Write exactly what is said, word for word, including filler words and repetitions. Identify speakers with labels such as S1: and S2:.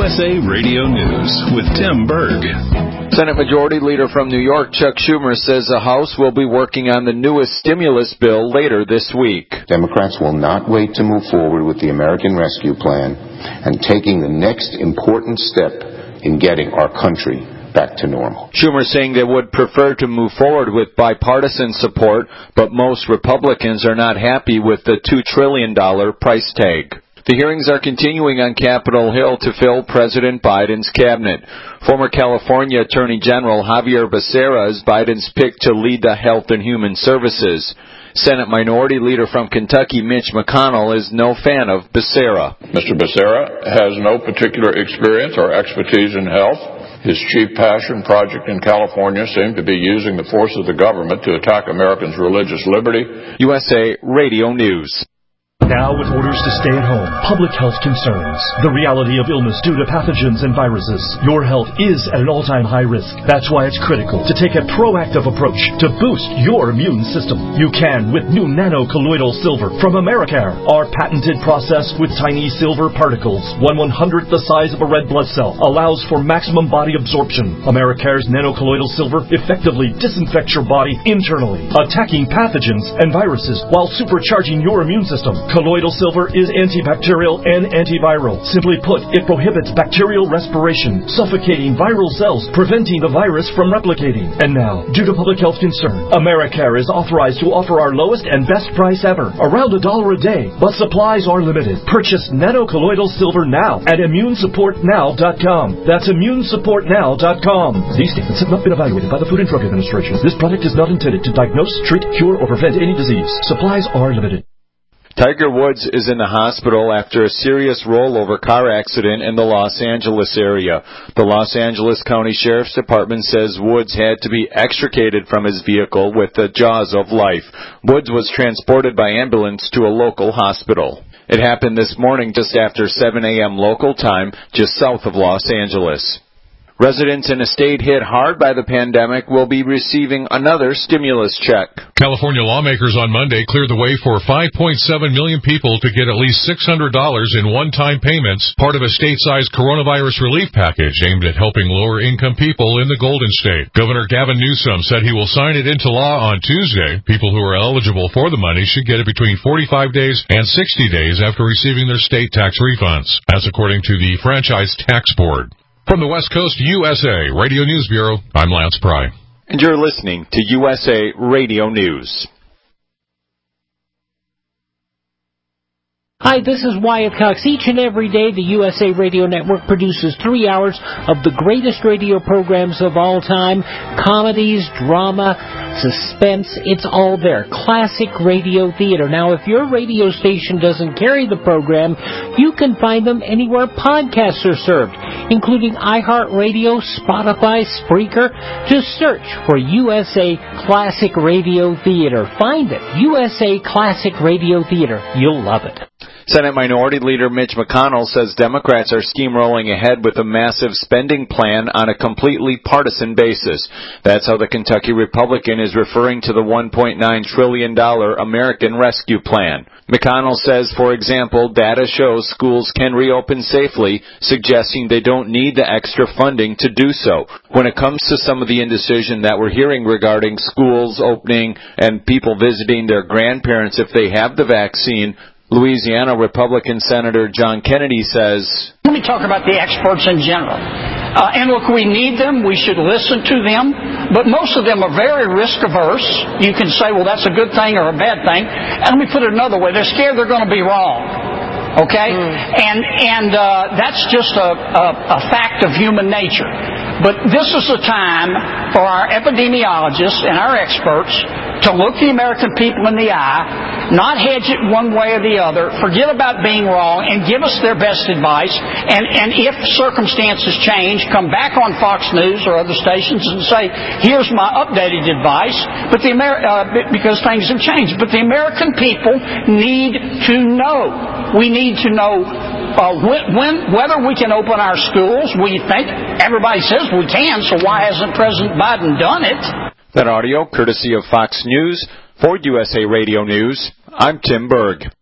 S1: S A Radio News with Tim Berg.
S2: Senate Majority Leader from New York, Chuck Schumer, says the House will be working on the newest stimulus bill later this week.
S3: Democrats will not wait to move forward with the American Rescue Plan and taking the next important step in getting our country back to normal.
S2: Schumer saying they would prefer to move forward with bipartisan support, but most Republicans are not happy with the two trillion dollars price tag. The hearings are continuing on Capitol Hill to fill President Biden's cabinet. Former California Attorney General Xavier Becerra is Biden's pick to lead the Health and Human Services. Senate Minority Leader from Kentucky, Mitch McConnell, is no fan of Becerra.
S4: Mister Becerra has no particular experience or expertise in health. His chief passion project in California seemed to be using the force of the government to attack Americans' religious liberty.
S2: U S A Radio News.
S5: Now with orders to stay at home, public health concerns, the reality of illness due to pathogens and viruses, your health is at an all-time high risk. That's why it's critical to take a proactive approach to boost your immune system. You can with new nano-colloidal silver from Americare. Our patented process with tiny silver particles, one one-hundredth the size of a red blood cell, allows for maximum body absorption. Americare's nano-colloidal silver effectively disinfects your body internally, attacking pathogens and viruses while supercharging your immune system. Colloidal silver is antibacterial and antiviral. Simply put, it prohibits bacterial respiration, suffocating viral cells, preventing the virus from replicating. And now, due to public health concern, Americare is authorized to offer our lowest and best price ever, around a dollar a day. But supplies are limited. Purchase nano-colloidal silver now at immune support now dot com. That's immune support now dot com. These statements have not been evaluated by the Food and Drug Administration. This product is not intended to diagnose, treat, cure, or prevent any disease. Supplies are limited.
S2: Tiger Woods is in the hospital after a serious rollover car accident in the Los Angeles area. The Los Angeles County Sheriff's Department says Woods had to be extricated from his vehicle with the jaws of life. Woods was transported by ambulance to a local hospital. It happened this morning just after seven a.m. local time, just south of Los Angeles. Residents in a state hit hard by the pandemic will be receiving another stimulus check.
S6: California lawmakers on Monday cleared the way for five point seven million people to get at least six hundred dollars in one-time payments, part of a state-sized coronavirus relief package aimed at helping lower-income people in the Golden State. Governor Gavin Newsom said he will sign it into law on Tuesday. People who are eligible for the money should get it between forty-five days and sixty days after receiving their state tax refunds. That's according to the Franchise Tax Board. From the West Coast U S A Radio News Bureau, I'm Lance Pry.
S2: And you're listening to U S A Radio News.
S7: Hi, this is Wyatt Cox. Each and every day, the U S A Radio Network produces three hours of the greatest radio programs of all time. Comedies, drama, suspense, it's all there. Classic radio theater. Now, if your radio station doesn't carry the program, you can find them anywhere podcasts are served, including iHeartRadio, Spotify, Spreaker. Just search for U S A Classic Radio Theater. Find it. U S A Classic Radio Theater. You'll love it.
S2: Senate Minority Leader Mitch McConnell says Democrats are steamrolling ahead with a massive spending plan on a completely partisan basis. That's how the Kentucky Republican is referring to the one point nine trillion dollars American Rescue Plan. McConnell says, for example, data shows schools can reopen safely, suggesting they don't need the extra funding to do so. When it comes to some of the indecision that we're hearing regarding schools opening and people visiting their grandparents if they have the vaccine, Louisiana Republican Senator John Kennedy says,
S8: let me talk about the experts in general. Uh, and look, we need them. We should listen to them. But most of them are very risk-averse. You can say, well, that's a good thing or a bad thing. And let me put it another way. They're scared they're going to be wrong. Okay? Mm. And and uh, that's just a, a, a fact of human nature. But this is a time for our epidemiologists and our experts to look the American people in the eye, not hedge it one way or the other, forget about being wrong, and give us their best advice. And, and if circumstances change, come back on Fox News or other stations and say, here's my updated advice, but the Amer- uh, because things have changed. But the American people need to know. We need to know uh, when, when, whether we can open our schools. We think everybody says we can, so why hasn't President Biden done it?
S2: That audio, courtesy of Fox News. For U S A Radio News, I'm Tim Berg.